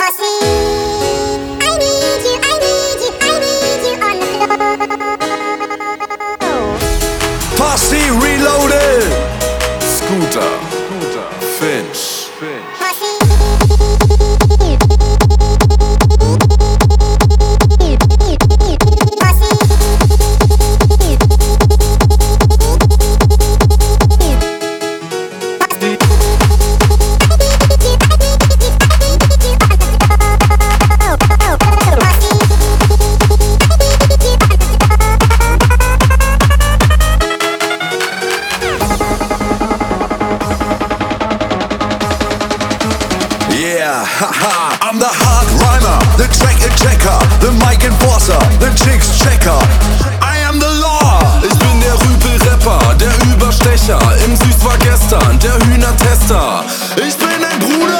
Posse reloaded. Scooter, Finch. Yeah, haha, I'm the hard rhymer, the track checker, the mic enforcer, the chicks checker. I am the law. Ich bin der Rüpel-Rapper, der Überstecher. Im Süß war gestern der Hühnertester. Ich bin ein Bruder.